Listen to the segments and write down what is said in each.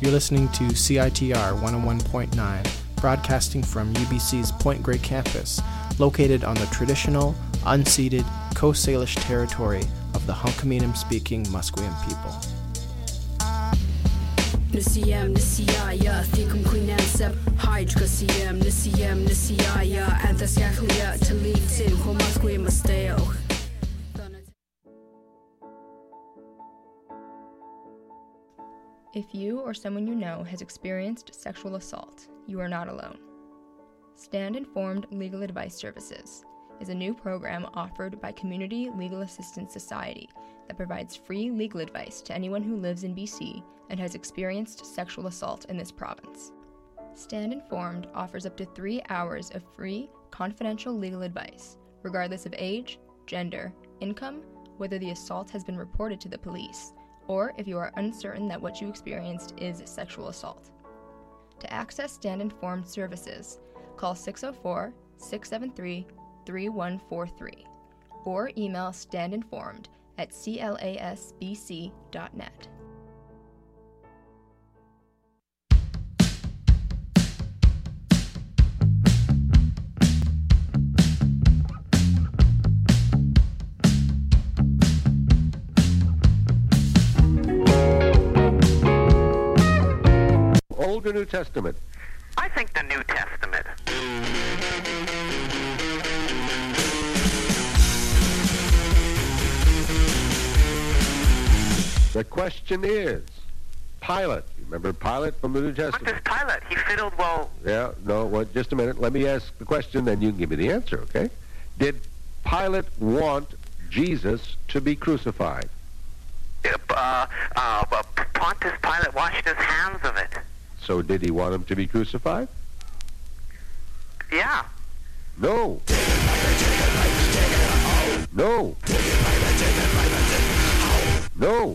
You're listening to CITR 101.9, broadcasting from UBC's Point Grey campus, located on the traditional, unceded Coast Salish territory of the Hunkaminam-speaking Musqueam people. Nisiyam nisiyaya thikum quinansab hydra siyam nisiyam nisiyaya anthasyakhlia talitin homasque masteo. If you or someone you know has experienced sexual assault, you are not alone. Stand Informed Legal Advice Services is a new program offered by Community Legal Assistance Society that provides free legal advice to anyone who lives in BC and has experienced sexual assault in this province. Stand Informed offers up to 3 hours of free, confidential legal advice, regardless of age, gender, income, whether the assault has been reported to the police, or if you are uncertain that what you experienced is sexual assault. To access Stand Informed services, call 604-673-3143 or email standinformed@clasbc.net. Old or New Testament? I think the New Testament. The question is, Pilate. You remember Pilate from the New Testament? What does Pilate? He fiddled well. Yeah, no, well, just a minute. Let me ask the question, then you can give me the answer, okay? Did Pilate want Jesus to be crucified? Pontius Pilate washed his hands of it. So did he want him to be crucified? Yeah. No. No. No.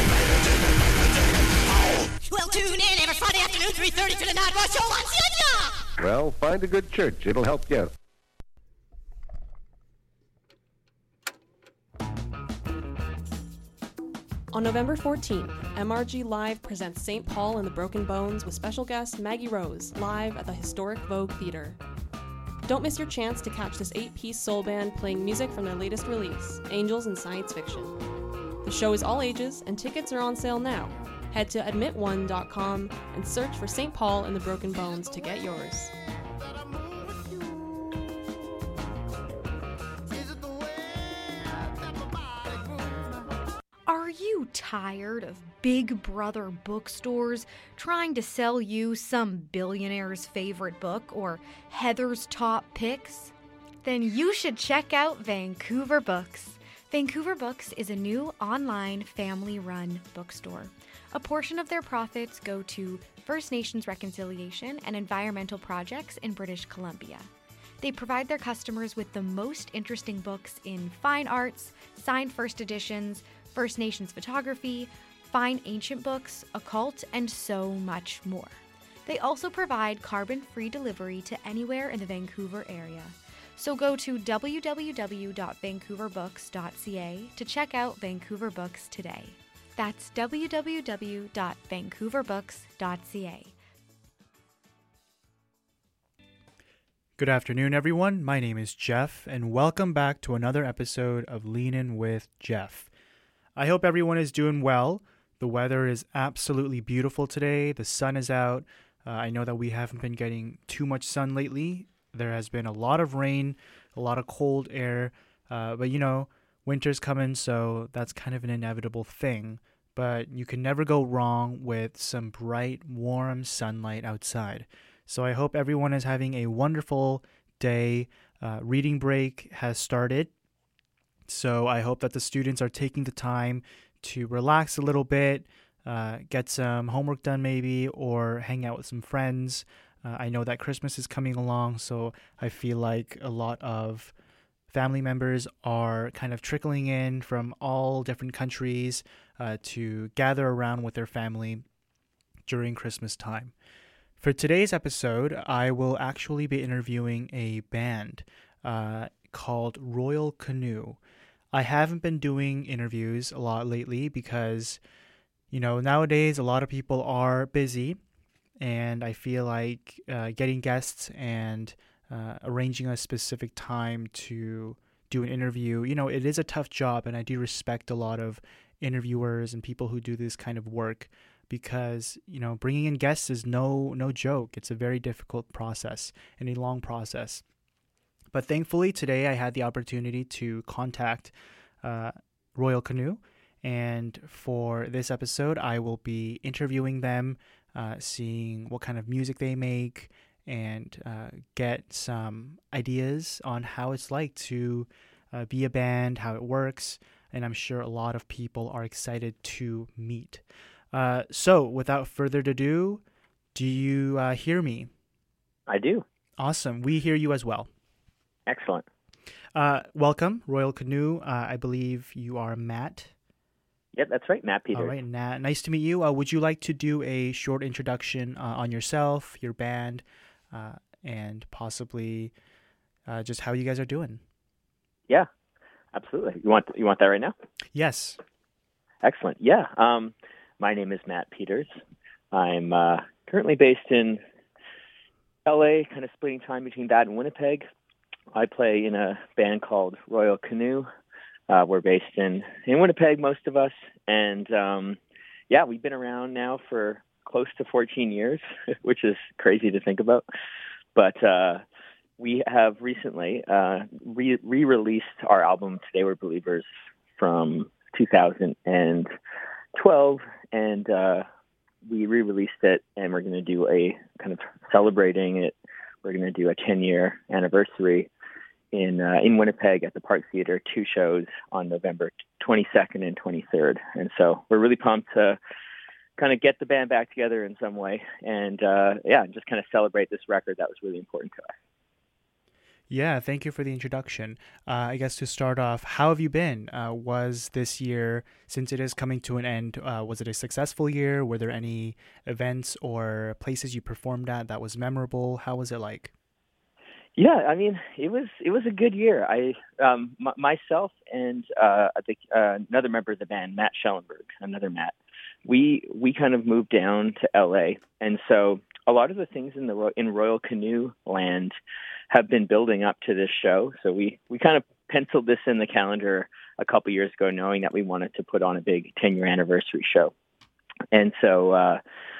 Well, tune in every Friday afternoon, 3:30 to the Nightwatch Show on CITR. Well, find a good church. It'll help you out. On November 14th, MRG Live presents St. Paul and the Broken Bones with special guest Maggie Rose, live at the historic Vogue Theatre. Don't miss your chance to catch this 8-piece soul band playing music from their latest release, Angels in Science Fiction. The show is all ages, and tickets are on sale now. Head to admitone.com and search for St. Paul and the Broken Bones to get yours. Are you tired of Big Brother bookstores trying to sell you some billionaire's favorite book or Heather's top picks? Then you should check out Vancouver Books. Vancouver Books is a new online family-run bookstore. A portion of their profits go to First Nations reconciliation and environmental projects in British Columbia. They provide their customers with the most interesting books in fine arts, signed first editions, First Nations photography, fine ancient books, occult, and so much more. They also provide carbon-free delivery to anywhere in the Vancouver area. So go to www.vancouverbooks.ca to check out Vancouver Books today. That's www.vancouverbooks.ca. Good afternoon, everyone. My name is Jeff, and welcome back to another episode of Lean In with Jeff. I hope everyone is doing well. The weather is absolutely beautiful today. The sun is out. I know that we haven't been getting too much sun lately. There has been a lot of rain, a lot of cold air, but winter's coming, so that's kind of an inevitable thing. But you can never go wrong with some bright, warm sunlight outside. So I hope everyone is having a wonderful day. Reading break has started. So I hope that the students are taking the time to relax a little bit, get some homework done maybe, or hang out with some friends. I know that Christmas is coming along, so I feel like a lot of family members are kind of trickling in from all different countries to gather around with their family during Christmas time. For today's episode, I will actually be interviewing a band called Royal Canoe. I haven't been doing interviews a lot lately because, Nowadays a lot of people are busy, and I feel like getting guests and arranging a specific time to do an interview, it is a tough job, and I do respect a lot of interviewers and people who do this kind of work, because bringing in guests is no joke. It's a very difficult process and a long process. But thankfully today I had the opportunity to contact Royal Canoe, and for this episode I will be interviewing them, seeing what kind of music they make, and get some ideas on how it's like to be a band, how it works, and I'm sure a lot of people are excited to meet. So without further ado, do you hear me? I do. Awesome. We hear you as well. Excellent. Welcome, Royal Canoe. I believe you are Matt. Yep, that's right, Matt Peters. All right, nice to meet you. Would you like to do a short introduction on yourself, your band, and possibly just how you guys are doing? Yeah, absolutely. You want that right now? Yes. Excellent. Yeah. My name is Matt Peters. I'm currently based in LA, kind of splitting time between that and Winnipeg. I play in a band called Royal Canoe. We're based in Winnipeg, most of us. And we've been around now for close to 14 years, which is crazy to think about. But we have recently re-released our album, Today We're Believers, from 2012. And we re-released it, and we're going to do a kind of celebrating it. We're going to do a 10-year anniversary in Winnipeg at the Park Theater, 2 shows on November 22nd and 23rd. And so we're really pumped to kind of get the band back together in some way and just kind of celebrate this record that was really important to us. Yeah, thank you for the introduction. I guess to start off, how have you been? Was this year, since it is coming to an end, was it a successful year? Were there any events or places you performed at that was memorable? How was it like? Yeah, I mean, it was a good year. I myself and I think another member of the band, Matt Schellenberg, another Matt, we kind of moved down to LA, and so a lot of the things in Royal Canoe land have been building up to this show. So we kind of penciled this in the calendar a couple years ago, knowing that we wanted to put on a big 10-year anniversary show. And so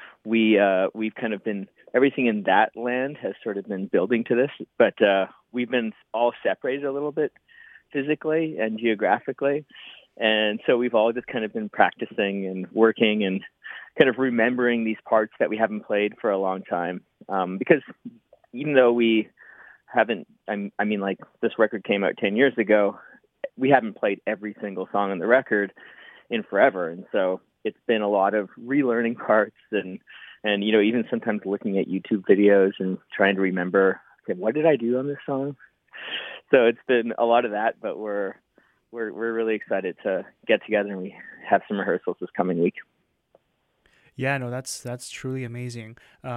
we've kind of been, everything in that land has sort of been building to this, but we've been all separated a little bit physically and geographically. And so we've all just kind of been practicing and working and kind of remembering these parts that we haven't played for a long time. Because even though we haven't, I mean, like this record came out 10 years ago, we haven't played every single song on the record in forever. And so it's been a lot of relearning parts and even sometimes looking at YouTube videos and trying to remember, okay, what did I do on this song? So it's been a lot of that, but we're really excited to get together, and we have some rehearsals this coming week. Yeah, no, that's truly amazing.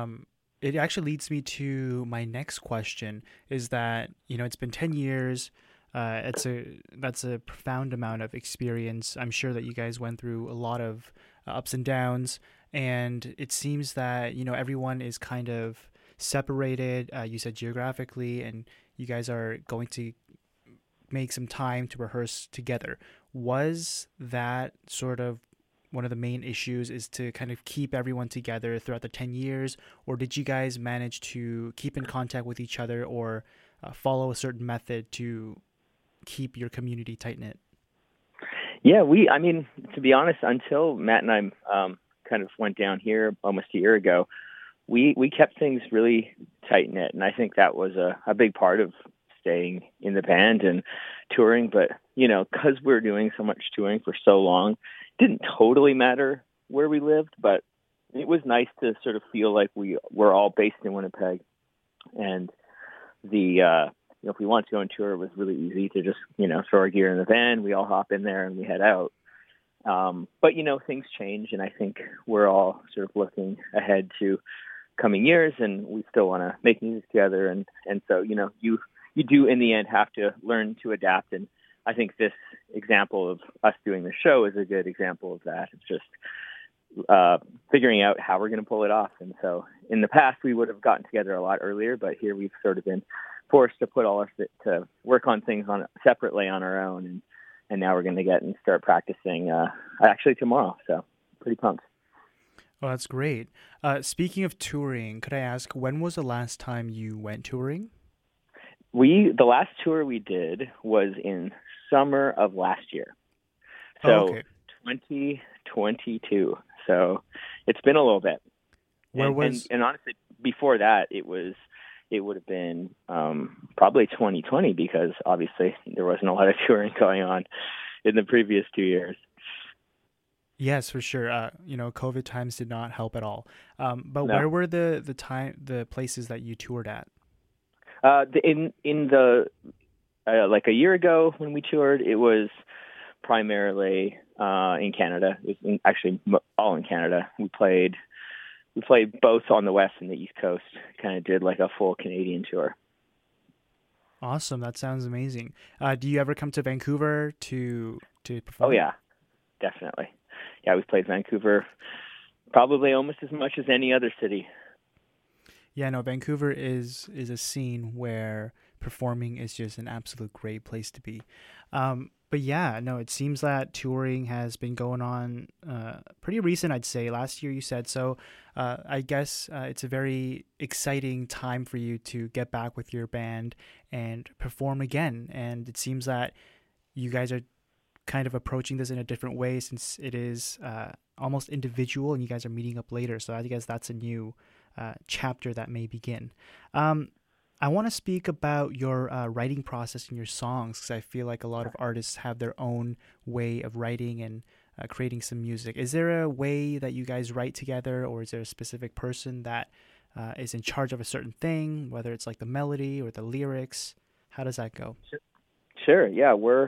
It actually leads me to my next question, is that, it's been 10 years. That's a profound amount of experience. I'm sure that you guys went through a lot of ups and downs, and it seems that, everyone is kind of separated. You said geographically, and you guys are going to make some time to rehearse together. Was that sort of one of the main issues, is to kind of keep everyone together throughout the 10 years, or did you guys manage to keep in contact with each other or follow a certain method to keep your community tight-knit? Yeah, to be honest, until Matt and I kind of went down here almost a year ago, we kept things really tight-knit, and I think that was a big part of staying in the band and touring. But, because we're doing so much touring for so long, it didn't totally matter where we lived, but it was nice to sort of feel like we were all based in Winnipeg. And if we wanted to go on tour, it was really easy to just, throw our gear in the van, we all hop in there and we head out. But, things change, and I think we're all sort of looking ahead to coming years, and we still want to make music together. And so, you do in the end have to learn to adapt. And I think this example of us doing the show is a good example of that. It's just, figuring out how we're going to pull it off. And so in the past, we would have gotten together a lot earlier, but here we've sort of been forced to put all of it to work on things separately on our own. And now we're going to get and start practicing actually tomorrow. So pretty pumped. Oh, that's great. Speaking of touring, could I ask, when was the last time you went touring? The last tour we did was in summer of last year. So 2022. So it's been a little bit. And honestly, before that, it would have been probably 2020 because obviously there wasn't a lot of touring going on in the previous 2 years. Yes, for sure. COVID times did not help at all. But No. Where were the places that you toured at? In the like a year ago when we toured, it was primarily in Canada. It was actually all in Canada. We played both on the West and the East Coast. Kind of did like a full Canadian tour. Awesome. That sounds amazing. Do you ever come to Vancouver to perform? Oh yeah, definitely. Yeah, we've played Vancouver probably almost as much as any other city. Yeah, no, Vancouver is a scene where performing is just an absolute great place to be. But yeah, no, it seems that touring has been going on pretty recent, I'd say. Last year you said so. I guess it's a very exciting time for you to get back with your band and perform again. And it seems that you guys are kind of approaching this in a different way since it is almost individual and you guys are meeting up later. So I guess that's a new chapter that may begin. I want to speak about your writing process in your songs because I feel like a lot of artists have their own way of writing and creating some music. Is there a way that you guys write together, or is there a specific person that is in charge of a certain thing, whether it's like the melody or the lyrics? How does that go? Sure. Yeah, we're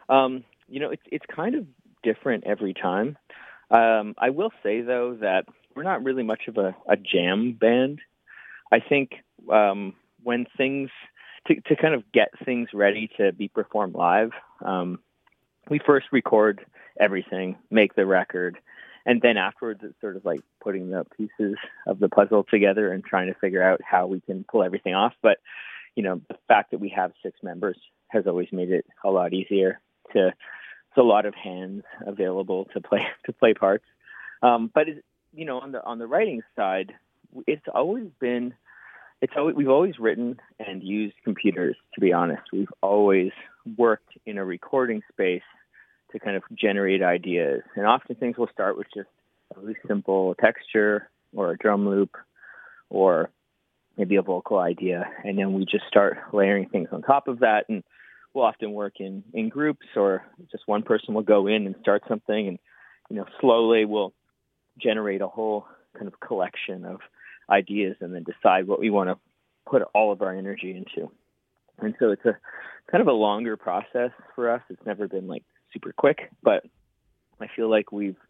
it's kind of different every time. I will say though that we're not really much of a jam band. I think when things to kind of get things ready to be performed live, we first record everything, make the record, and then afterwards it's sort of like putting the pieces of the puzzle together and trying to figure out how we can pull everything off. But the fact that we have 6 members has always made it a lot easier. It's a lot of hands available to play parts. But on the writing side, we've always written and used computers, to be honest. We've always worked in a recording space to kind of generate ideas. And often things will start with just a really simple texture or a drum loop or maybe a vocal idea. And then we just start layering things on top of that. And we'll often work in groups, or just one person will go in and start something. And, slowly we'll generate a whole kind of collection of ideas and then decide what we want to put all of our energy into. And so it's a kind of a longer process for us. It's never been like super quick, but I feel like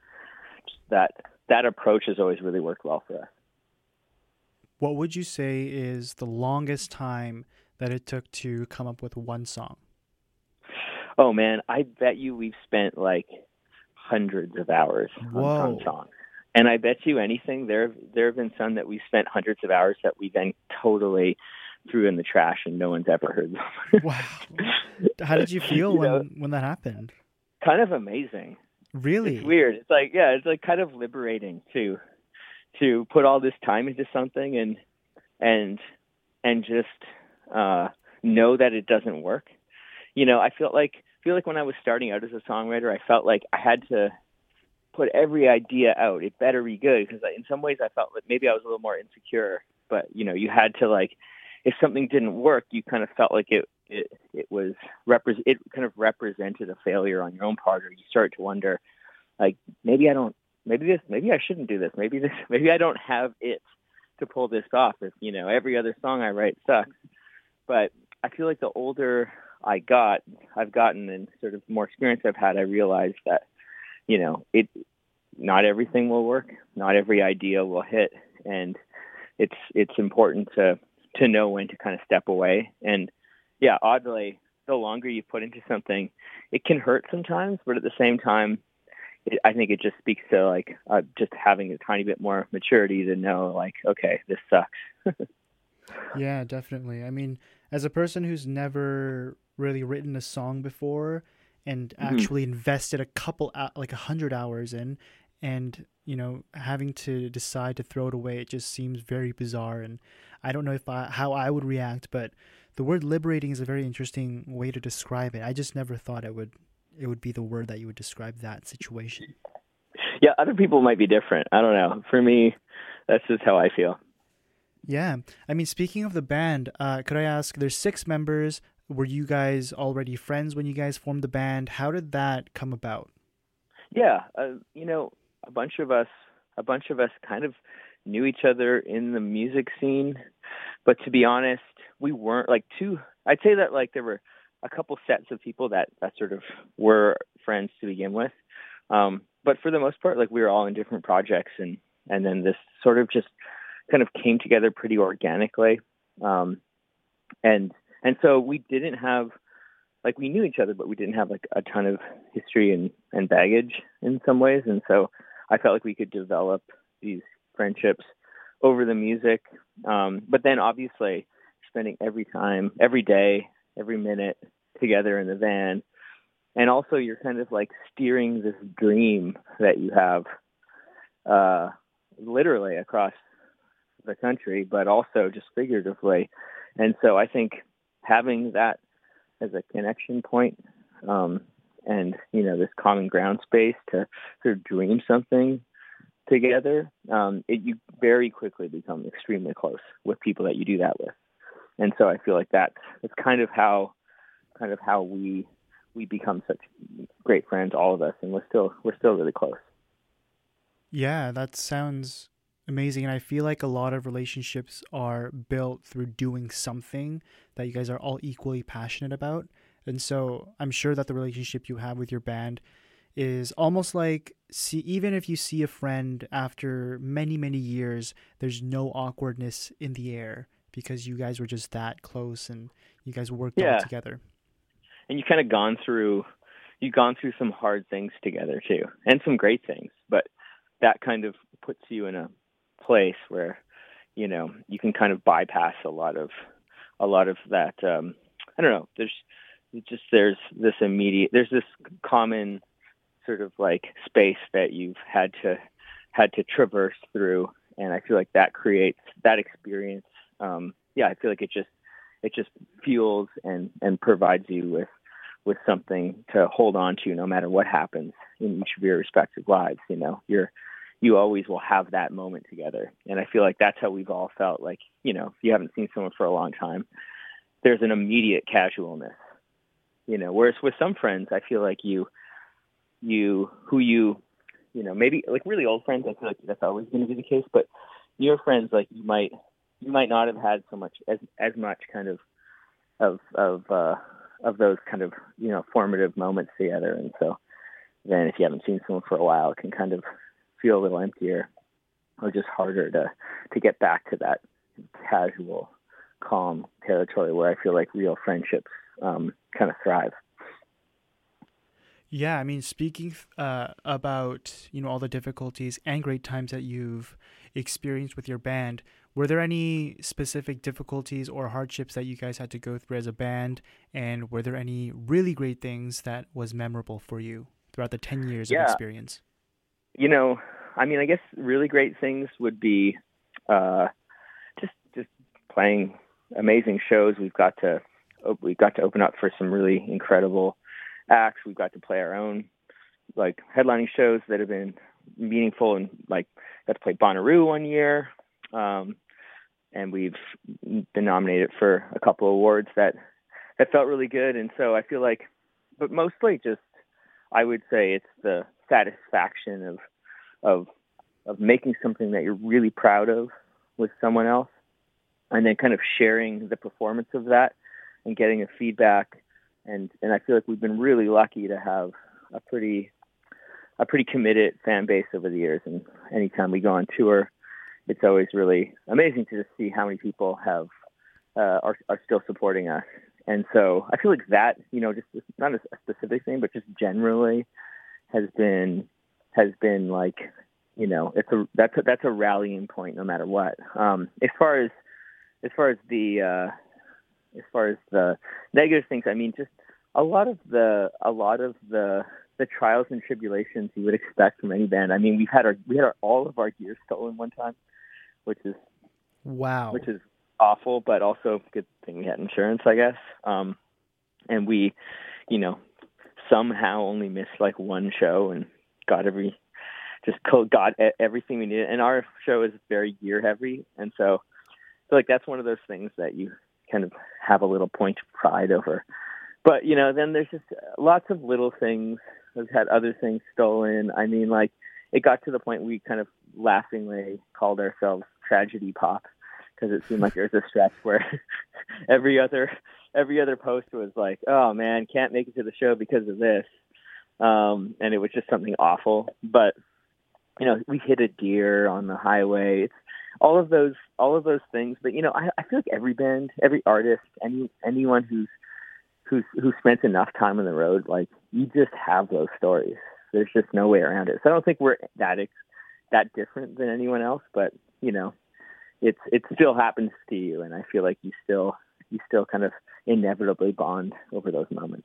that approach has always really worked well for us. What would you say is the longest time that it took to come up with one song? Oh man, I bet you we've spent like hundreds of hours on songs. And I bet you anything, there have been some that we spent hundreds of hours that we then totally threw in the trash and no one's ever heard them. Wow. How did you feel when that happened? Kind of amazing. Really? It's weird. It's like kind of liberating to put all this time into something and just know that it doesn't work. I feel like when I was starting out as a songwriter, I felt like I had to put every idea out. It better be good, because in some ways I felt like maybe I was a little more insecure. But you had to, like, if something didn't work, you kind of felt like it kind of represented a failure on your own part, or you start to wonder, like, maybe I shouldn't do this. Maybe I don't have it to pull this off. If every other song I write sucks. But I feel like the older I've gotten, and sort of more experience I've had, I realized that not everything will work, not every idea will hit, and it's important to know when to kind of step away. And yeah, oddly, the longer you put into something, it can hurt sometimes, but at the same time, I think it just speaks to like just having a tiny bit more maturity to know like, okay, this sucks. Yeah, definitely. I mean, as a person who's never really written a song before and actually invested a couple, like 100 hours in, and, you know, having to decide to throw it away, it just seems very bizarre. And I don't know how I would react, but the word liberating is a very interesting way to describe it. I just never thought it would be the word that you would describe that situation. Yeah, other people might be different. I don't know. For me, that's just how I feel. Yeah. I mean, speaking of the band, could I ask, there's 6 members. Were you guys already friends when you guys formed the band? How did that come about? Yeah, you know, a bunch of us kind of knew each other in the music scene, but to be honest, we weren't like I'd say that like there were a couple sets of people that sort of were friends to begin with. But for the most part, like we were all in different projects, and then this sort of just kind of came together pretty organically. And so we didn't have, like, we knew each other, but we didn't have like a ton of history and baggage in some ways. And so I felt like we could develop these friendships over the music. But then obviously spending every day, every minute together in the van. And also you're kind of like steering this dream that you have literally across the country, but also just figuratively. And so I think having that as a connection point, and, you know, this common ground space to sort of dream something together, you very quickly become extremely close with people that you do that with. And so I feel like that's kind of how we become such great friends, all of us, and we're still really close. Yeah, that sounds amazing. And I feel like a lot of relationships are built through doing something that you guys are all equally passionate about. And so I'm sure that the relationship you have with your band is almost like, even if you see a friend after many, many years, there's no awkwardness in the air because you guys were just that close and you guys worked all together. And you've kind of gone through some hard things together too, and some great things, but that kind of puts you in a place where, you know, you can kind of bypass a lot of that. I don't know. There's this common sort of like space that you've had to traverse through, and I feel like that creates that experience. I feel like it just fuels and provides you with something to hold on to no matter what happens in each of your respective lives. You know, you always will have that moment together. And I feel like that's how we've all felt. Like, you know, if you haven't seen someone for a long time, there's an immediate casualness, you know, whereas with some friends, I feel like you know, maybe like really old friends, I feel like that's always going to be the case, but your friends, like you might not have had so much as much kind of those kind of, you know, formative moments together. And so then if you haven't seen someone for a while, it can kind of feel a little emptier or just harder to get back to that casual, calm territory where I feel like real friendships kind of thrive. Yeah, I mean, speaking about, you know, all the difficulties and great times that you've experienced with your band, were there any specific difficulties or hardships that you guys had to go through as a band? And were there any really great things that was memorable for you throughout the 10 years of experience? You know, I mean, I guess really great things would be just playing amazing shows. We've got to open up for some really incredible acts. We've got to play our own like headlining shows that have been meaningful, and like got to play Bonnaroo one year, and we've been nominated for a couple of awards that felt really good. And so I feel like, but mostly just, I would say it's the satisfaction of making something that you're really proud of with someone else, and then kind of sharing the performance of that and getting a feedback. And I feel like we've been really lucky to have a pretty committed fan base over the years. And anytime we go on tour, it's always really amazing to just see how many people are still supporting us. And so I feel like that, you know, just not a specific thing, but just generally has been has been like, that's a rallying point no matter what. As far as the negative things, I mean, just a lot of the trials and tribulations you would expect from any band. I mean, we had all of our gear stolen one time, which is awful, but also good thing we had insurance, I guess. And we, somehow only missed like one show and got everything we needed. And our show is very gear heavy, and so I feel like that's one of those things that you kind of have a little point of pride over. But then there's just lots of little things. We've had other things stolen. I mean, like, it got to the point we kind of laughingly called ourselves tragedy pop, because it seemed like there was a stretch where every other post was like, oh man, can't make it to the show because of this. And it was just something awful. But, we hit a deer on the highway. It's all of those things. But, I feel like every band, every artist, anyone who's spent enough time on the road, like, you just have those stories. There's just no way around it. So I don't think we're that different than anyone else, but it still happens to you, and I feel like you still kind of inevitably bond over those moments.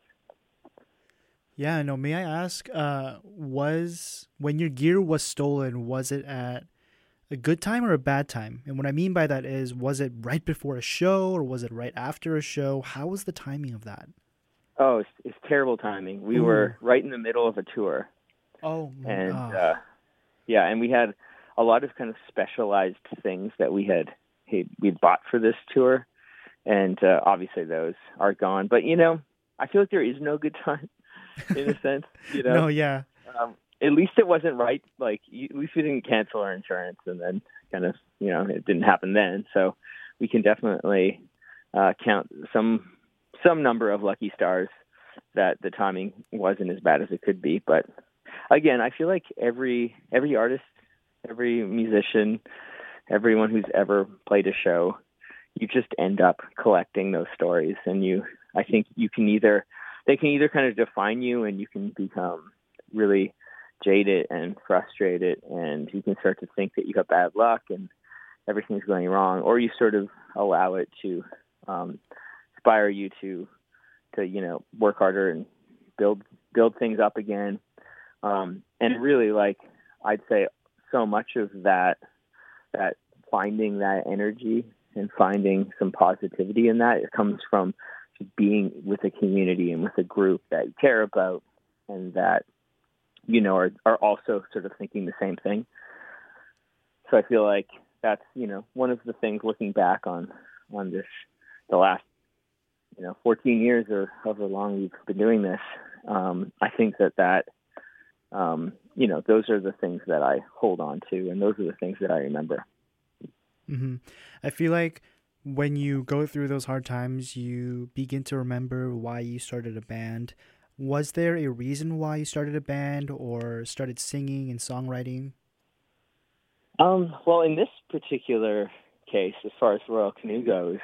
Yeah, no. May I ask, when your gear was stolen, was it at a good time or a bad time? And what I mean by that is, was it right before a show or was it right after a show? How was the timing of that? Oh, it's terrible timing. We were right in the middle of a tour. Oh, and and we had a lot of kind of specialized things that we bought for this tour, and obviously those are gone. But I feel like there is no good time, in a sense. No, yeah. At least it wasn't right. Like, at least we didn't cancel our insurance, and then kind of it didn't happen then. So we can definitely count some number of lucky stars that the timing wasn't as bad as it could be. But again, I feel like every artist, every musician, everyone who's ever played a show, you just end up collecting those stories, and I think they can either kind of define you, and you can become really jaded and frustrated, and you can start to think that you have bad luck and everything's going wrong, or you sort of allow it to inspire you to work harder and build things up again. And really, like, I'd say so much of that finding that energy and finding some positivity in that, it comes from just being with a community and with a group that you care about and that are also sort of thinking the same thing. So I feel like that's one of the things, looking back on the last 14 years or however long we've been doing this, I think that those are the things that I hold on to, and those are the things that I remember. Mm-hmm. I feel like when you go through those hard times, you begin to remember why you started a band. Was there a reason why you started a band or started singing and songwriting? Well, in this particular case, as far as Royal Canoe goes,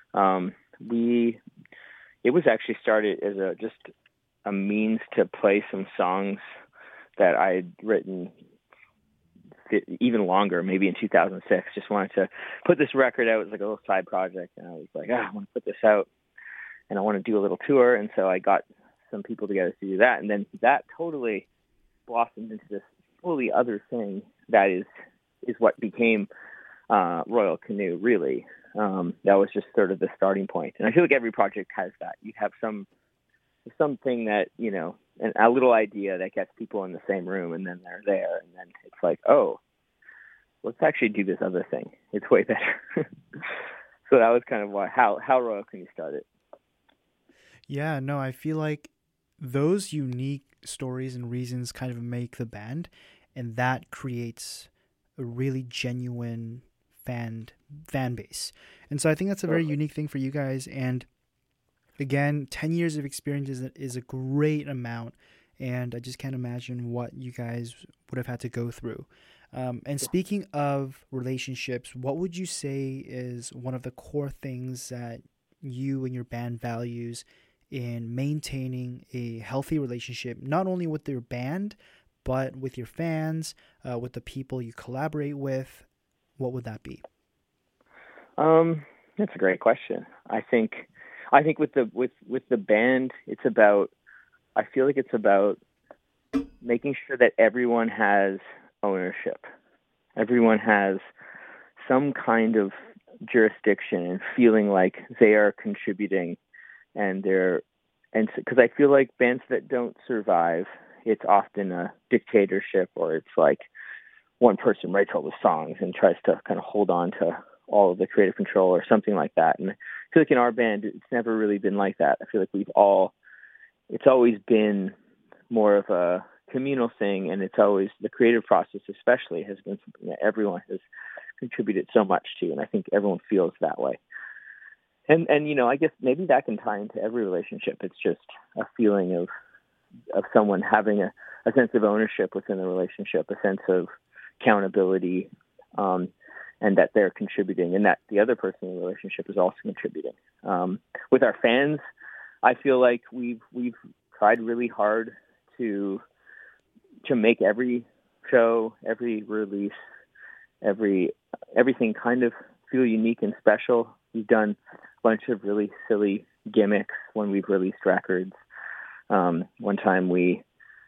it was actually started as just a means to play some songs that I had written even longer, maybe in 2006. Just wanted to put this record out. It was like a little side project, and I was like, I want to put this out, and I want to do a little tour. And so I got some people together to do that, and then that totally blossomed into this totally other thing that is what became Royal Canoe, really. That was just sort of the starting point. And I feel like every project has that. You have something that, and a little idea that gets people in the same room, and then they're there, and then it's like, oh, let's actually do this other thing. It's way better. So that was kind of how Royal Canoe started. Yeah, no, I feel like those unique stories and reasons kind of make the band, and that creates a really genuine fan base. And so I think that's a very unique thing for you guys. And again, 10 years of experience is a great amount, and I just can't imagine what you guys would have had to go through. And speaking of relationships, what would you say is one of the core things that you and your band values in maintaining a healthy relationship, not only with your band, but with your fans, with the people you collaborate with, what would that be? That's a great question. I think with the band, it's about. I feel like it's about making sure that everyone has ownership. Everyone has some kind of jurisdiction and feeling like they are contributing, because I feel like bands that don't survive, it's often a dictatorship, or it's like one person writes all the songs and tries to kind of hold on to all of the creative control or something like that. And I feel like in our band, it's never really been like that. I feel like it's always been more of a communal thing, and it's always, the creative process especially has been something that everyone has contributed so much to, and I think everyone feels that way. And I guess maybe that can tie into every relationship. It's just a feeling of someone having a sense of ownership within the relationship, a sense of accountability, and that they're contributing, and that the other person in the relationship is also contributing. With our fans, I feel like we've tried really hard to make every show, every release, everything kind of feel unique and special. We've done a bunch of really silly gimmicks when we've released records. One time we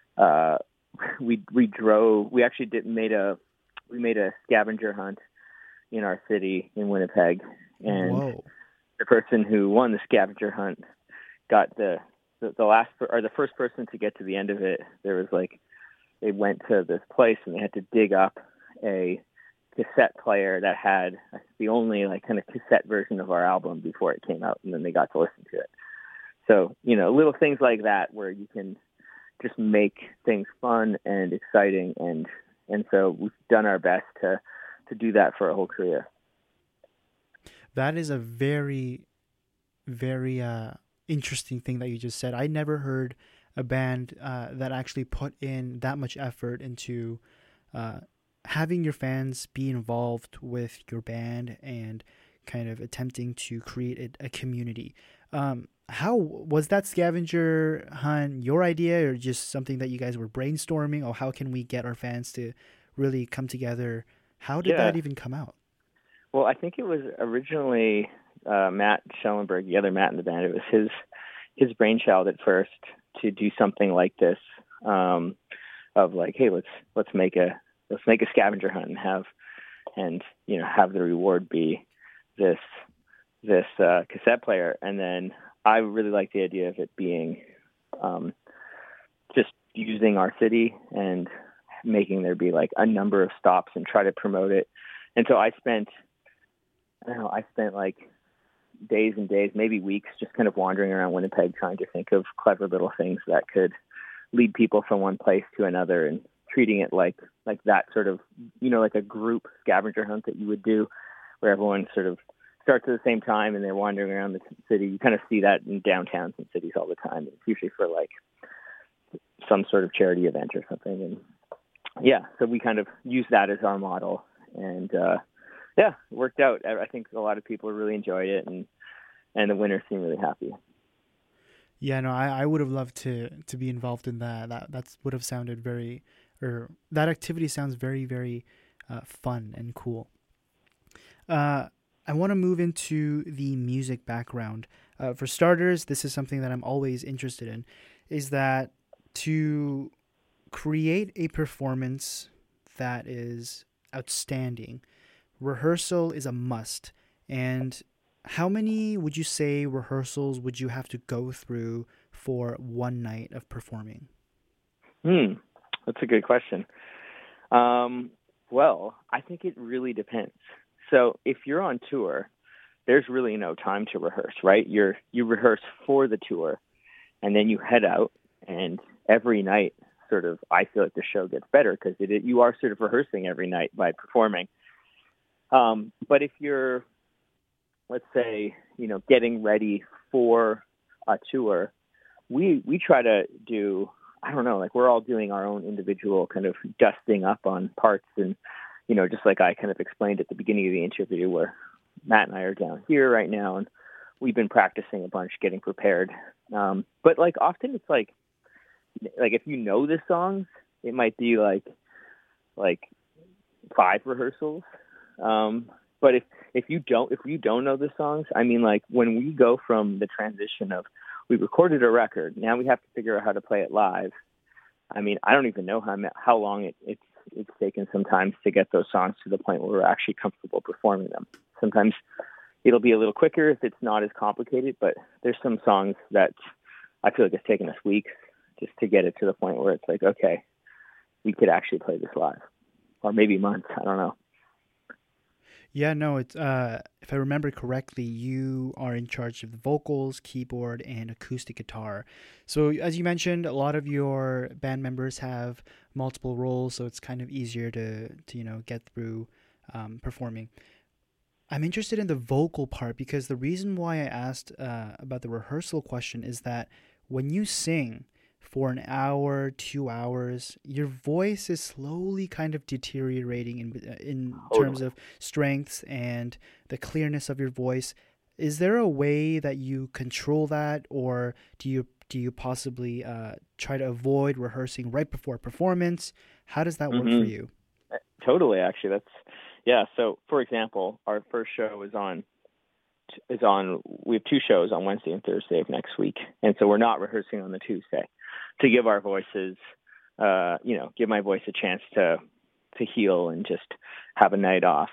made a scavenger hunt in our city in Winnipeg, and Whoa. The person who won the scavenger hunt got the first person to get to the end of it. There was they went to this place and they had to dig up a cassette player that had the only kind of cassette version of our album before it came out, and then they got to listen to it. So, little things like that where you can just make things fun and exciting, and so we've done our best to do that for our whole career. That is a very, very interesting thing that you just said. I never heard a band that actually put in that much effort into having your fans be involved with your band and kind of attempting to create a community. How was that scavenger hunt your idea, or just something that you guys were brainstorming? Or how can we get our fans to really come together? How did that even come out? Well, I think it was originally Matt Schellenberg, the other Matt in the band. It was his brainchild at first to do something like this, of hey, let's make a scavenger hunt and have the reward be this cassette player. And then I really liked the idea of it being just using our city and making there be a number of stops and try to promote it. And so I spent days and days, maybe weeks, just kind of wandering around Winnipeg trying to think of clever little things that could lead people from one place to another, and treating it like that sort of, like a group scavenger hunt that you would do, where everyone sort of starts at the same time and they're wandering around the city. You kind of see that in downtowns and cities all the time. It's usually for some sort of charity event or something. And so we kind of use that as our model, and it worked out. I think a lot of people really enjoyed it, and the winners seemed really happy. Yeah, no, I would have loved to be involved in that. That would have sounded that activity sounds very, very fun and cool. I want to move into the music background. For starters, this is something that I'm always interested in, is that to create a performance that is outstanding, rehearsal is a must. And how many would you say rehearsals would you have to go through for one night of performing? That's a good question. Well, I think it really depends. So if you're on tour, there's really no time to rehearse, right? You rehearse for the tour, and then you head out, and every night sort of, I feel like the show gets better because you are sort of rehearsing every night by performing. But if you're, let's say, getting ready for a tour, we try to do, I don't know, we're all doing our own individual kind of dusting up on parts, and just like I kind of explained at the beginning of the interview, where Matt and I are down here right now, and we've been practicing a bunch, getting prepared. But often it's if you know the songs, it might be like 5 rehearsals. But if you don't know the songs, I mean, like when we go from the transition of we recorded a record, now we have to figure out how to play it live. I mean, I don't even know how long it's taken sometimes to get those songs to the point where we're actually comfortable performing them. Sometimes it'll be a little quicker if it's not as complicated, but there's some songs that I feel like it's taken us weeks just to get it to the point where it's like, okay, we could actually play this live, or maybe months. I don't know. Yeah, no, it's if I remember correctly, you are in charge of the vocals, keyboard, and acoustic guitar. So as you mentioned, a lot of your band members have multiple roles, so it's kind of easier to get through performing. I'm interested in the vocal part because the reason why I asked about the rehearsal question is that when you sing for an hour, 2 hours, your voice is slowly kind of deteriorating in terms of strengths and the clearness of your voice. Is there a way that you control that, or do you possibly try to avoid rehearsing right before performance? How does that work for you? Totally, actually, So, for example, our first show is on. We have 2 shows on Wednesday and Thursday of next week, and so we're not rehearsing on the Tuesday to give our voices, give my voice a chance to heal and just have a night off.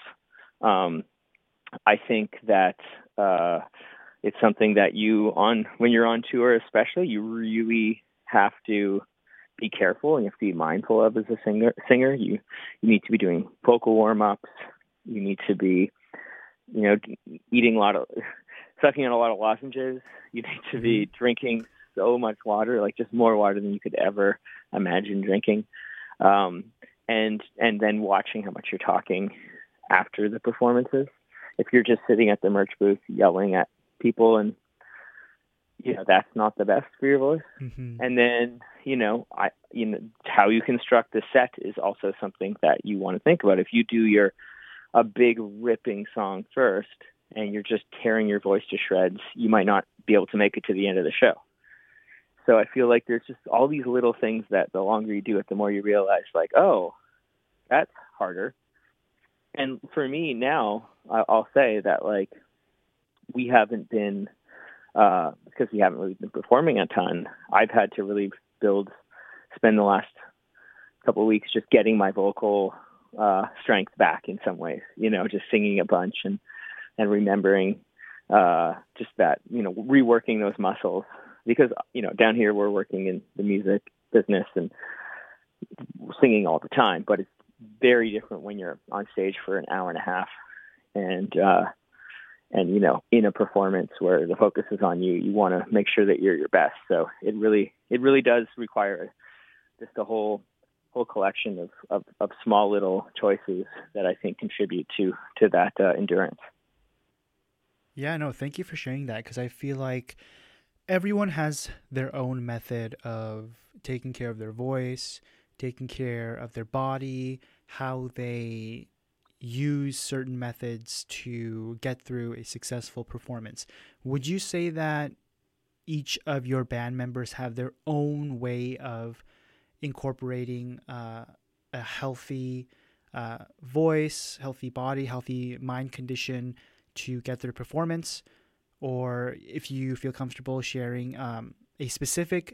I think that it's something that when you're on tour, especially, you really have to be careful and you have to be mindful of as a singer. You need to be doing vocal warm-ups. You need to be, sucking on a lot of lozenges. You need to be drinking so much water, like just more water than you could ever imagine drinking. And then watching how much you're talking after the performances. If you're just sitting at the merch booth yelling at people, and that's not the best for your voice. Mm-hmm. And then how you construct the set is also something that you want to think about. If you do a big ripping song first and you're just tearing your voice to shreds, you might not be able to make it to the end of the show. So I feel like there's just all these little things that the longer you do it, the more you realize, like, oh, that's harder. And for me now, I'll say that, like, we haven't been, because we haven't really been performing a ton, I've had to really spend the last couple of weeks just getting my vocal strength back in some ways, just singing a bunch and remembering just that, reworking those muscles. Because, down here we're working in the music business and singing all the time, but it's very different when you're on stage for an hour and a half and in a performance where the focus is on you. You want to make sure that you're your best. So it really does require just a whole collection of small little choices that I think contribute to that endurance. Yeah, no, thank you for sharing that, because I feel like everyone has their own method of taking care of their voice, taking care of their body, how they use certain methods to get through a successful performance. Would you say that each of your band members have their own way of incorporating a healthy voice, healthy body, healthy mind condition to get their performance? Or if you feel comfortable sharing a specific,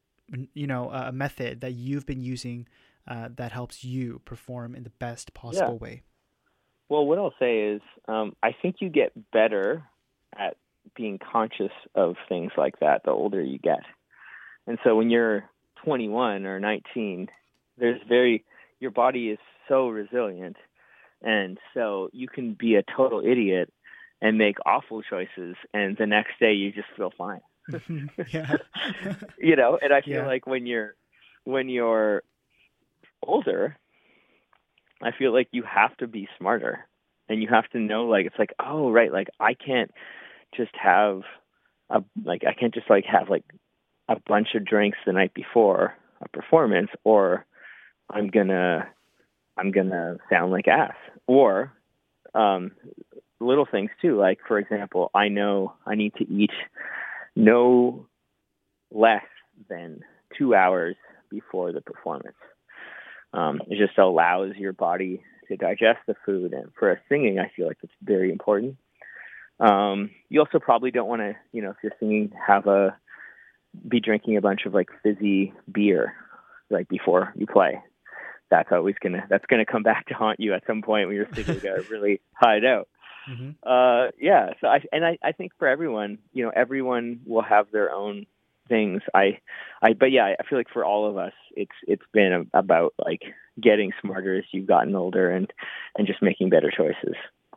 a method that you've been using that helps you perform in the best possible way. Well, what I'll say is I think you get better at being conscious of things like that the older you get. And so when you're 21 or 19, your body is so resilient. And so you can be a total idiot and make awful choices, and the next day you just feel fine. Yeah. And I feel like when you're older, I feel like you have to be smarter, and you have to know, like, it's like, oh, right, like I can't just have a bunch of drinks the night before a performance, or I'm gonna sound like ass. Or little things too, like, for example, I know I need to eat no less than 2 hours before the performance. It just allows your body to digest the food. And for us singing, I feel like it's very important. You also probably don't want to, if you're singing, be drinking a bunch of like fizzy beer right before you play. That's gonna come back to haunt you at some point when you're singing a really high note. Mm-hmm. So I think for everyone, everyone will have their own things. I feel like for all of us, it's been about like getting smarter as you've gotten older and just making better choices.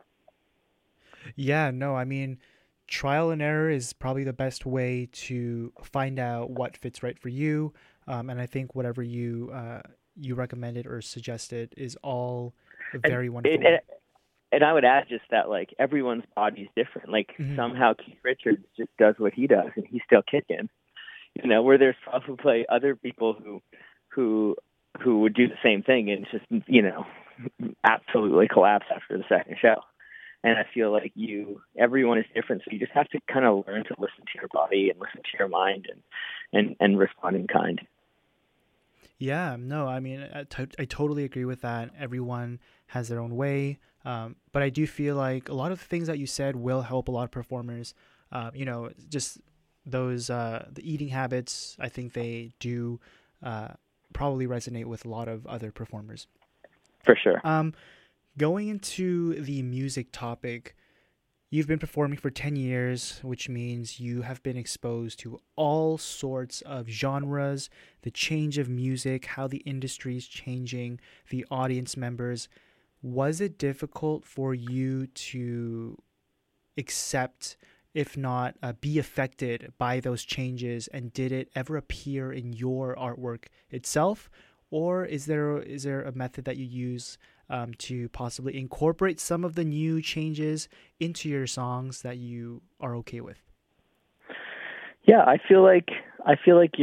Yeah, no, I mean, trial and error is probably the best way to find out what fits right for you. And I think whatever you recommended or suggested is all very wonderful. And I would add just that, like, everyone's body is different. Like, somehow Keith Richards just does what he does, and he's still kicking. Where there's probably other people who would do the same thing and just, absolutely collapse after the second show. And I feel like everyone is different, so you just have to kind of learn to listen to your body and listen to your mind and respond in kind. Yeah, no, I mean, I totally agree with that. Everyone has their own way. But I do feel like a lot of the things that you said will help a lot of performers. Just those, the eating habits, I think they do probably resonate with a lot of other performers. For sure. Going into the music topic, you've been performing for 10 years, which means you have been exposed to all sorts of genres, the change of music, how the industry is changing, the audience members. Was it difficult for you to accept, if not be affected by those changes? And did it ever appear in your artwork itself? Or is there a method that you use to possibly incorporate some of the new changes into your songs that you are okay with? Yeah, I feel like I think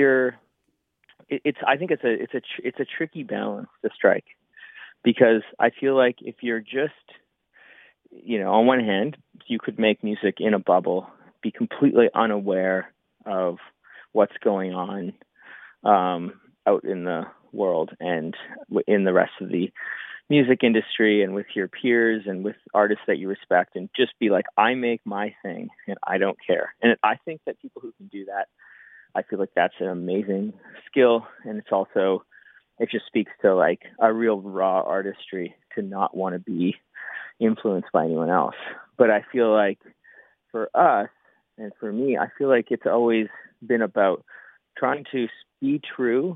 it's a tricky balance to strike, because I feel like if you're just, on one hand, you could make music in a bubble, be completely unaware of what's going on out in the world and in the rest of the music industry and with your peers and with artists that you respect, and just be like, I make my thing and I don't care. And I think that people who can do that, I feel like that's an amazing skill. And it just speaks to like a real raw artistry to not want to be influenced by anyone else. But I feel like for us and for me, I feel like it's always been about trying to speak truth,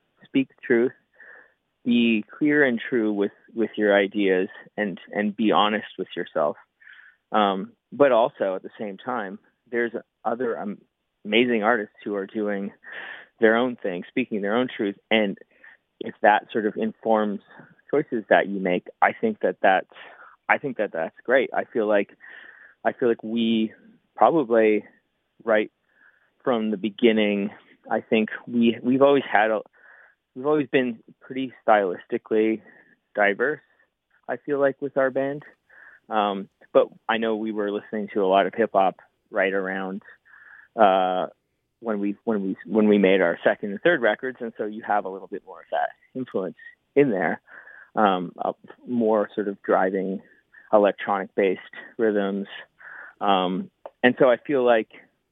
be clear and true with your ideas and be honest with yourself. But also at the same time, there's other amazing artists who are doing their own thing, speaking their own truth. And if that sort of informs choices that you make, I think that's great. I feel like we probably right from the beginning, I think we've always been pretty stylistically diverse, I feel like, with our band. But I know we were listening to a lot of hip hop right around when we made our second and third records, and so you have a little bit more of that influence in there, more sort of driving electronic based rhythms. And so I feel like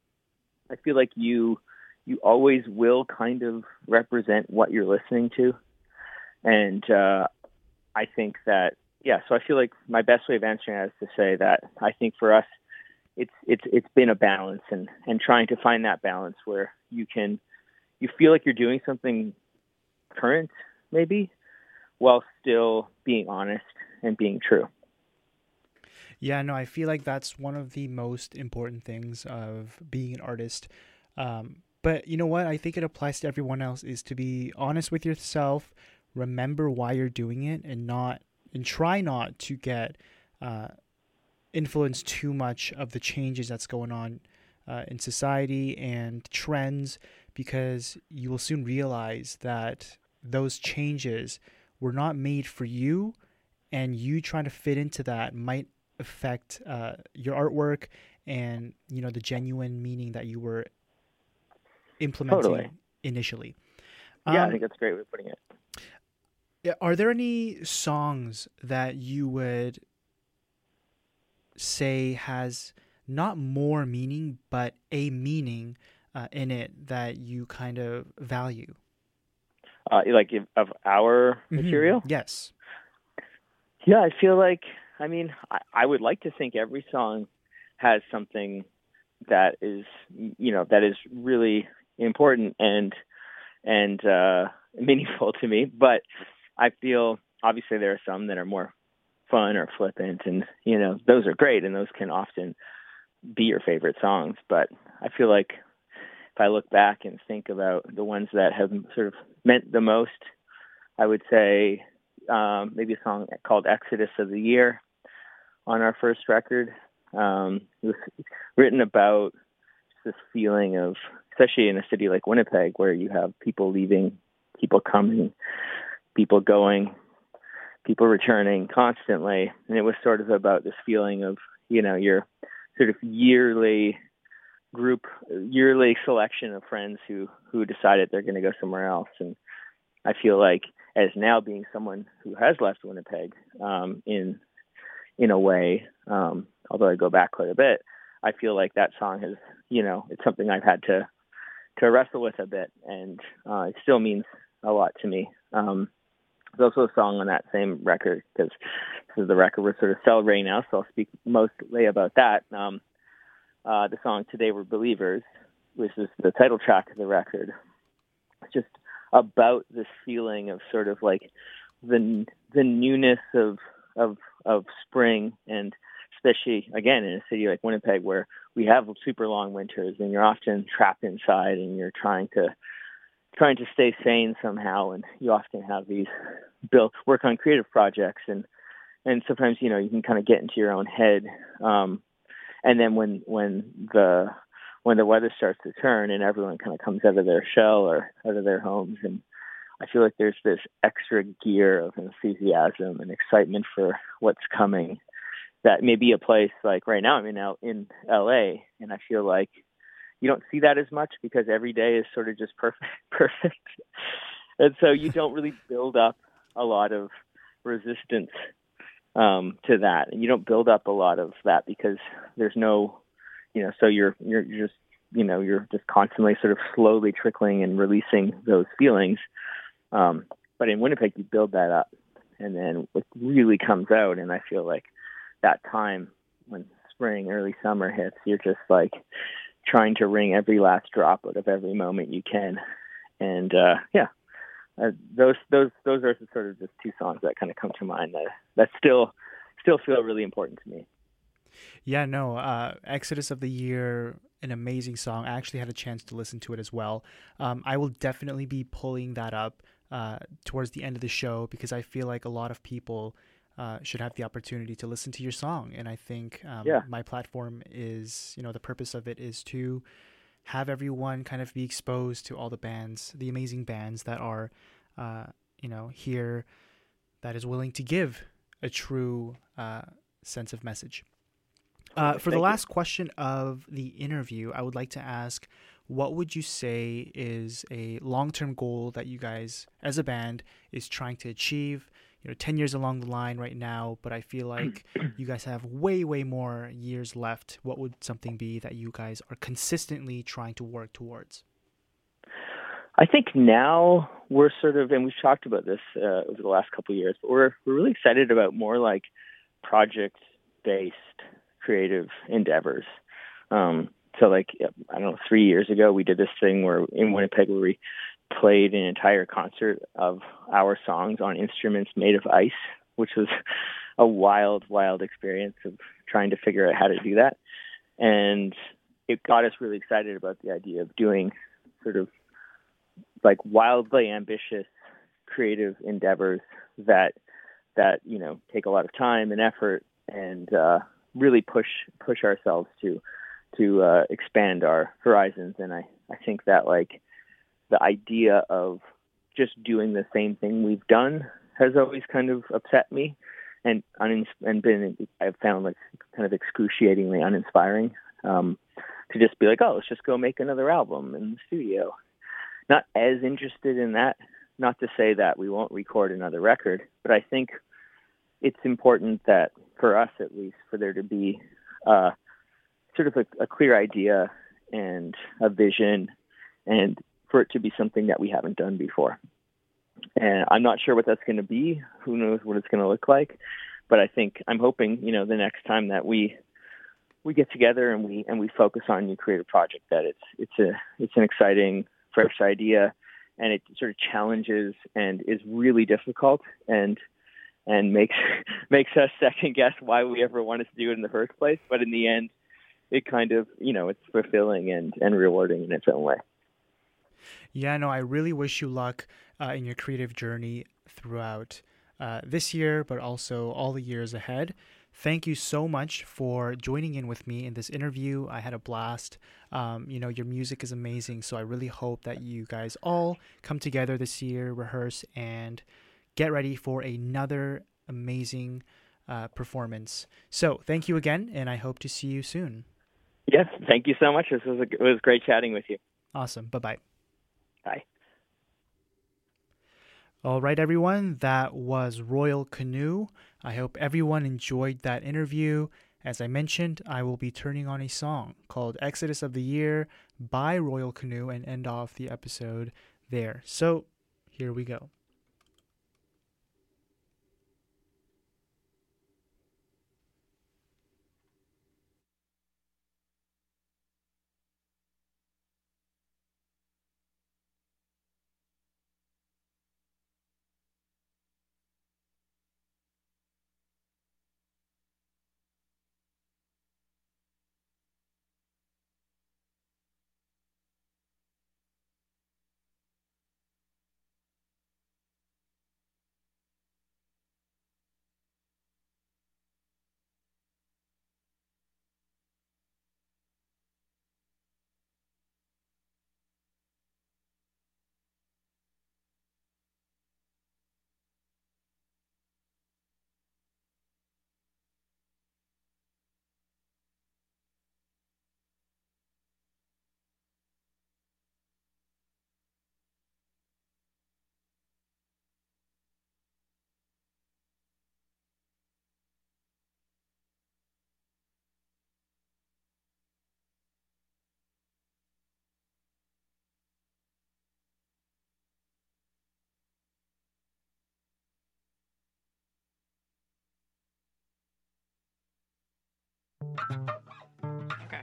you always will kind of represent what you're listening to. And I think that, so I feel like my best way of answering that is to say that I think for us, it's been a balance and trying to find that balance where you feel like you're doing something current, maybe, while still being honest and being true. Yeah, no, I feel like that's one of the most important things of being an artist. But you know what? I think it applies to everyone else, is to be honest with yourself, remember why you're doing it, and try not to get influenced too much of the changes that's going on in society and trends, because you will soon realize that those changes were not made for you, and you trying to fit into that might affect your artwork and, the genuine meaning that you were implementing initially. Yeah, I think that's a great way of putting it. Are there any songs that you would say has not more meaning, but a meaning in it that you kind of value? Of our material? Yes. Yeah, I feel like, I would like to think every song has something that is, that is really important and meaningful to me. But I feel, obviously, there are some that are more fun or flippant, and, those are great, and those can often be your favorite songs. But I feel like if I look back and think about the ones that have sort of meant the most, I would say maybe a song called Exodus of the Year on our first record. It was written about this feeling of, especially in a city like Winnipeg, where you have people leaving, people coming, people going, people returning constantly. And it was sort of about this feeling of, your sort of yearly selection of friends who decided they're going to go somewhere else. And I feel like, as now being someone who has left Winnipeg, in a way, although I go back quite a bit, I feel like that song has, it's something I've had to wrestle with a bit, and it still means a lot to me. There's also a song on that same record, because this is the record we're sort of celebrating now, so I'll speak mostly about that. The song Today We're Believers, which is the title track of the record. It's just about this feeling of sort of like the newness of spring, and especially, again, in a city like Winnipeg, where we have super long winters and you're often trapped inside and you're trying to stay sane somehow, and you often have these work on creative projects, and sometimes you can kind of get into your own head, and then when the weather starts to turn and everyone kind of comes out of their shell or out of their homes, and I feel like there's this extra gear of enthusiasm and excitement for what's coming that may be a place like right now. I'm in LA, and I feel like you don't see that as much because every day is sort of just perfect. And so you don't really build up a lot of resistance to that. And you don't build up a lot of that because there's no, so you're just constantly sort of slowly trickling and releasing those feelings. But in Winnipeg, you build that up, and then it really comes out. And I feel like that time when spring, early summer hits, you're just like trying to wring every last drop out of every moment you can. And those are sort of just two songs that kind of come to mind that still feel really important to me. Yeah, no, Exodus of the Year, an amazing song. I actually had a chance to listen to it as well. I will definitely be pulling that up towards the end of the show, because I feel like a lot of people should have the opportunity to listen to your song. And I think my platform is, the purpose of it is to have everyone kind of be exposed to all the bands, the amazing bands that are, here, that is willing to give a true sense of message. For the last question of the interview, I would like to ask, what would you say is a long-term goal that you guys, as a band, is trying to achieve? 10 years along the line right now, but I feel like you guys have way, way more years left. What would something be that you guys are consistently trying to work towards? I think now we're sort of, and we've talked about this over the last couple of years, but we're really excited about more like project-based creative endeavors. So like, 3 years ago, we did this thing in Winnipeg where we played an entire concert of our songs on instruments made of ice, which was a wild, wild experience of trying to figure out how to do that. And it got us really excited about the idea of doing sort of like wildly ambitious creative endeavors that take a lot of time and effort and really push ourselves to expand our horizons. And I think that like the idea of just doing the same thing we've done has always kind of upset me and I've found like kind of excruciatingly uninspiring to just be like, oh, let's just go make another album in the studio. Not as interested in that not to say that we won't record another record, but I think it's important that, for us at least, for there to be sort of a clear idea and a vision, and for it to be something that we haven't done before. And I'm not sure what that's going to be. Who knows what it's going to look like? But I'm hoping, the next time that we get together and we focus on a new creative project, that it's an exciting, fresh idea, and it sort of challenges and is really difficult and makes us second guess why we ever wanted to do it in the first place. But in the end, it kind of, it's fulfilling and rewarding in its own way. Yeah, no, I really wish you luck in your creative journey throughout this year, but also all the years ahead. Thank you so much for joining in with me in this interview. I had a blast. Your music is amazing, so I really hope that you guys all come together this year, rehearse, and get ready for another amazing performance. So thank you again, and I hope to see you soon. Yes, thank you so much. It was great chatting with you. Awesome. Bye-bye. Bye. All right, everyone. That was Royal Canoe. I hope everyone enjoyed that interview. As I mentioned, I will be turning on a song called Exodus of the Year by Royal Canoe and end off the episode there. So here we go. Okay.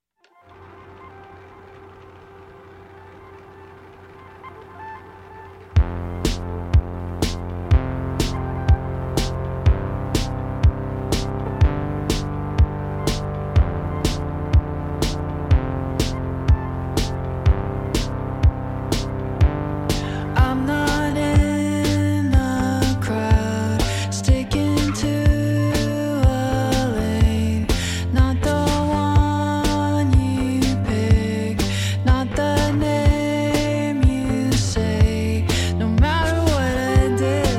I'm not in the crowd, sticking to a lane, not the one you pick, not the name you say. No matter what I did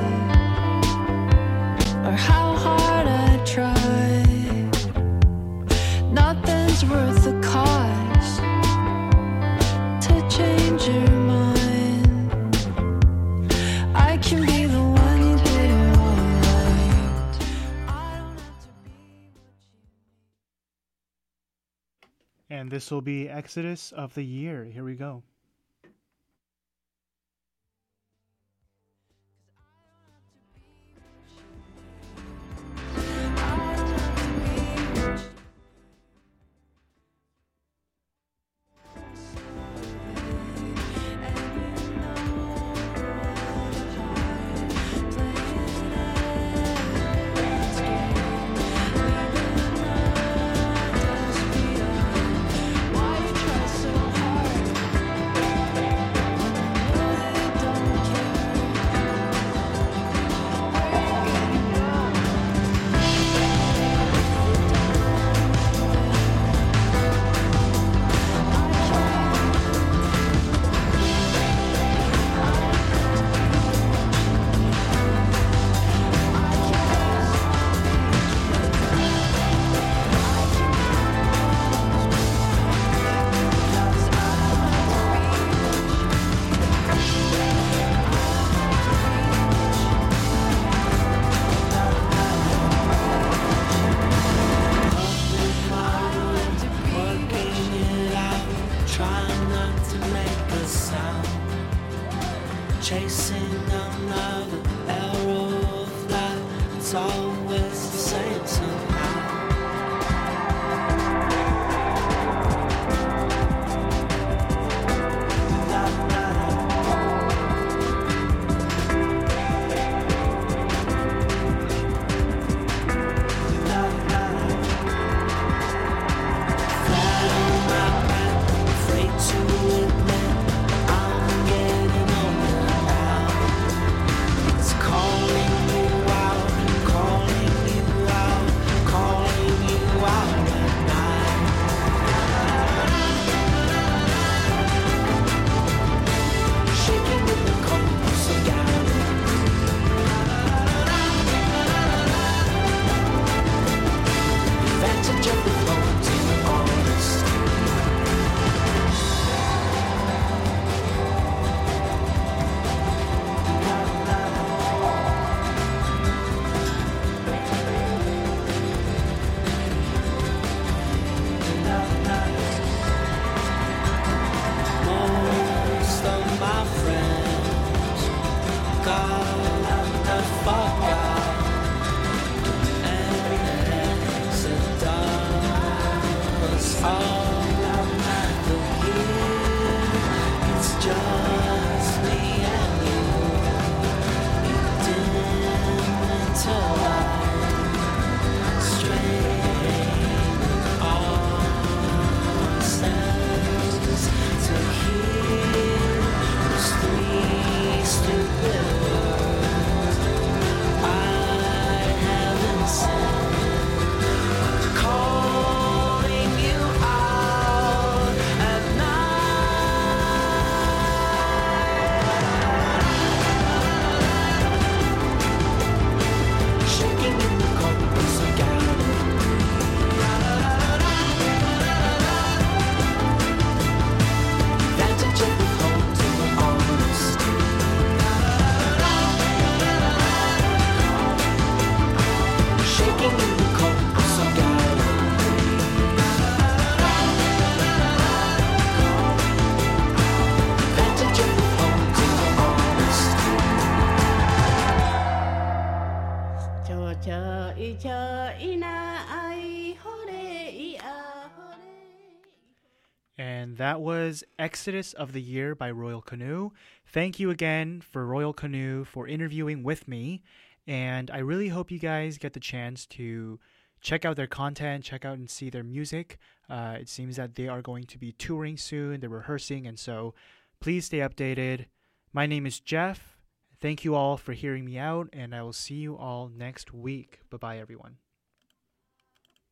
or how hard I tried, nothing's worth the cost to change your mind. I can be the one you didn't want right. I don't have to be what you. And this will be Exodus of the Year. Here we go. Why you try so hard? same somehow. And that was Exodus of the Year by Royal Canoe. Thank you again for Royal Canoe for interviewing with me. And I really hope you guys get the chance to check out their content, check out and see their music. It seems that they are going to be touring soon. They're rehearsing. And so please stay updated. My name is Jeff. Thank you all for hearing me out. And I will see you all next week. Bye-bye, everyone.